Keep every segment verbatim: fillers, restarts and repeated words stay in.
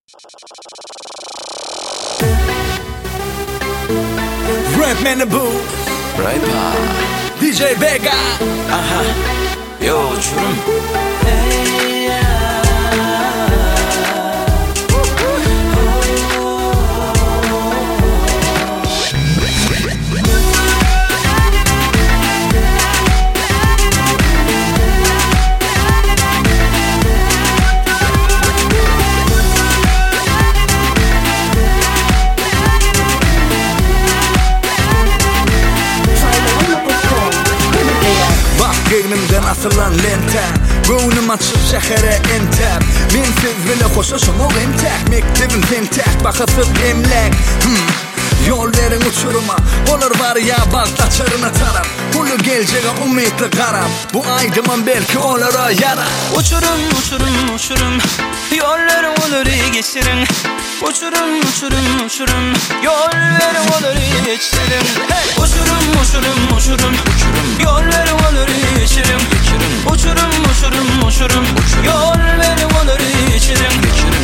Rapman the boo Rapper D J Vega. Aha Yo uçurum Hey ya. Elimden asılan lente Göğnüm açıp şehre enter Mensiz bile hoşuşum o entek Mektebin tentek bakasız emlek hmm. Yol verin uçuruma Olur var ya balta çarına taraf Kulu geleceğe umutlu karab Bu aydımın belki olur o yara. Uçurum uçurum uçurum Yollarım olur geçirin Uçurum uçurum uçurum Yol verin olur geçirin hey! Uçurum uçurum uçurum Yollarım olur geçirin Uçurum uçurum uçurum Yol verin olur geçirin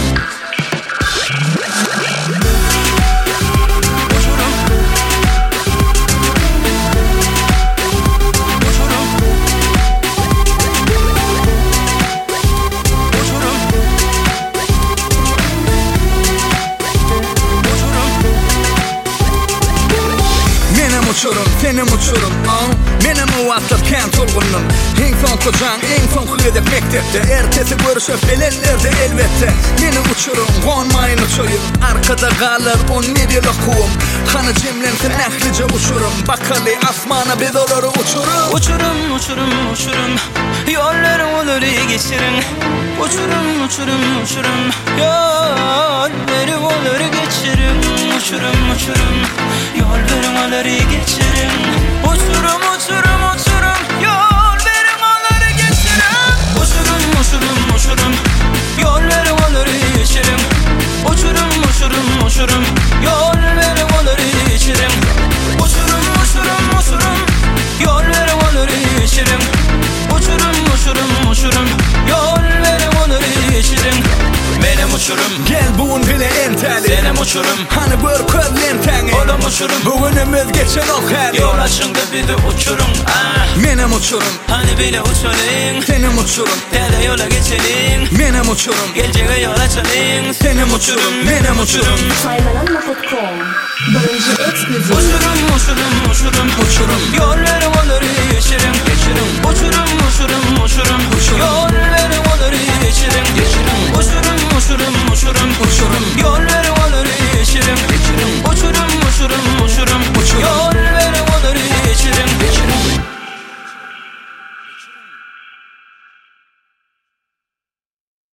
Uçurum, senim uçurum oh. Benim o WhatsApp kent olgunum En son kocan, en son kıyıdak mektepte Ertesi görüşüp belirlerde elbette Benim uçurum, konmayın uçuyum Arkada kalır on medya lokum Kanı cemlensin ehlice uçurum Bakalı asmana biz olur uçurum Uçurum, uçurum, uçurum Yollarım olur geçirin Uçurum, uçurum, uçurum Yollarım olur geçirin Uçurum, uçurum Yollarım olur geçirin Uçurum, uçurum, uçurum Yollarım olur geçirin Uçurum, uçurum, uçurum Yollarım olur geçirin Uçurum, uçurum, uçurum Yollarım olur geçirin Uçurum, uçurum, uçurum Yollarım olur geçirin Uçurum, uçurum, uçurum Yollarım olur geçirin Benim uçurum Gel bugün bile enteli Benim uçurum Hani bir köz lenteni Oğlum uçurum Bugünümüz geçen o hali Yol açında bir de uçurum ah. Benim uçurum Hani bile uçalım Senin uçurum Dede yola geçelim Benim uçurum Geleceğe yol açalım Senin uçurum Benim uçurum Saymalanma nokta com Birinci ekskluzif Uçurum, uçurum, uçurum Uçurum Yollarım olur geçirim Uçurum, uçurum, uçurum Yollarım olur geçirim Uçurum, uçurum, uçurum